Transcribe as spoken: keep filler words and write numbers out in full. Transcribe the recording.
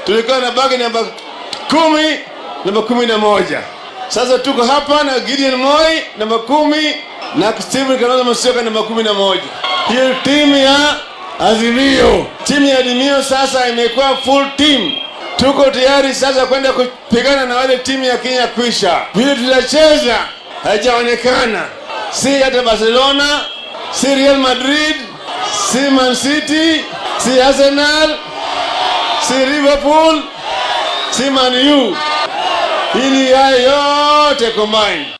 tulikuwa na bagi namba kumi, namba kumi na moja. Sasa tuko hapa na Gideon Moi namba kumi na Stephen Kalonzo Musyoka namba kumi na moja. Hiyo timu ya Azimio, timu ya Azimio sasa imekuwa full team. Tuko tayari sasa kwenda kupigana na wale timu ya Kenya Kwisha. Vile tutacheza haijaonekana, si hata Barcelona, si Real Madrid, si Man City, si Arsenal, si Liverpool, si Man U. Hili haya yote combined.